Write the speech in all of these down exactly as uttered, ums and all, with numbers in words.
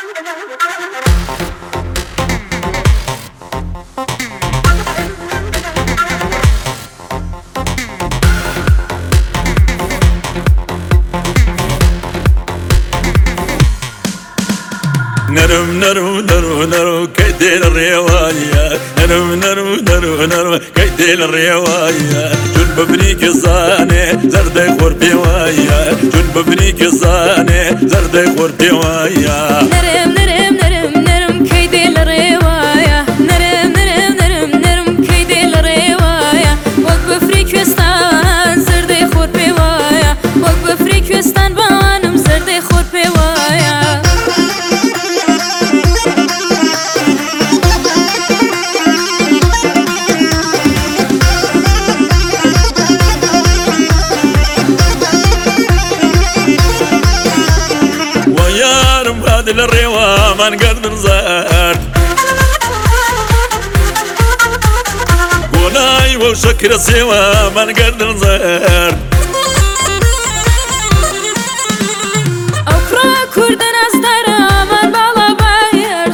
نرم نرو نرو نرو كيديل الرواية نرم نرو نرو نرو كيديل الرواية جون ببنيك الزاني زردي خور بيوايا جون ببنيك الزاني زردي خور بيوايا نرم نرم نرم نرم كيديل الرواية نرم نرم نرم نرم كيديل الرواية وقف فريكوستان زردي خور بيوايا وقف فريكوستان بانم زردي خور بيوايا هذه الروا ما نقدر نزار وناي وشكر سوا ما نقدر نزار أقرأ كردن أصدر من بالا بايرز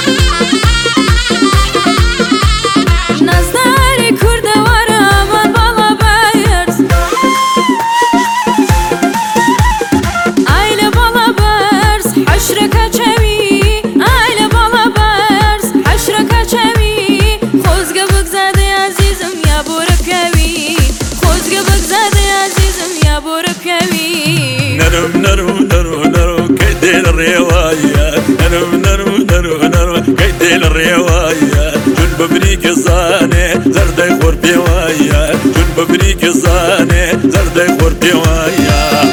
نصداري كرد ورا من بالا بايرز عيلة بالا بايرز حشرك أجمي عيلة بالا بايرز حشرك أجمي خوزق بقزاد عزيزم يا بوركوي خوزق بقزاد عزيزم يا بوركوي نرم نرو نرو نرو كيديل الرواية نرم نرو نرو نرو كيديل الرواية جون ببنيك الزاني زردي خور بيوايا جون ببنيك الزاني زردي خور بيوايا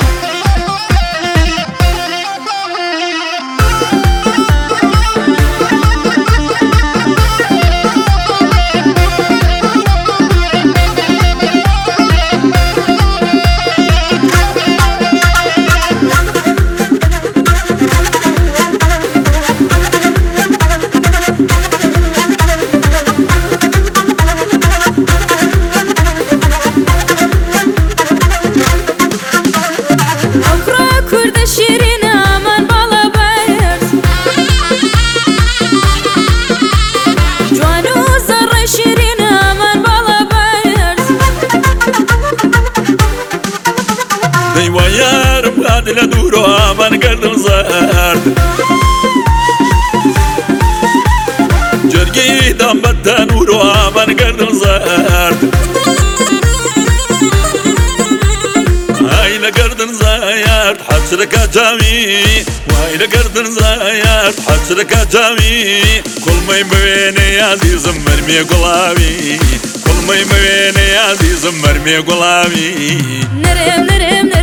ويارم هادي لدورو ما نقدر نزار جرقي دام بدانورو ما نقدر نزار هاي لقدر نزاير حسرك جامي وهاي لقدر نزاير حسرك جامي كل ما يبيني يا عزيزم مرمي قلابي كل ما يبيني يا عزيزم مرمي قلابي نرم نرم نرم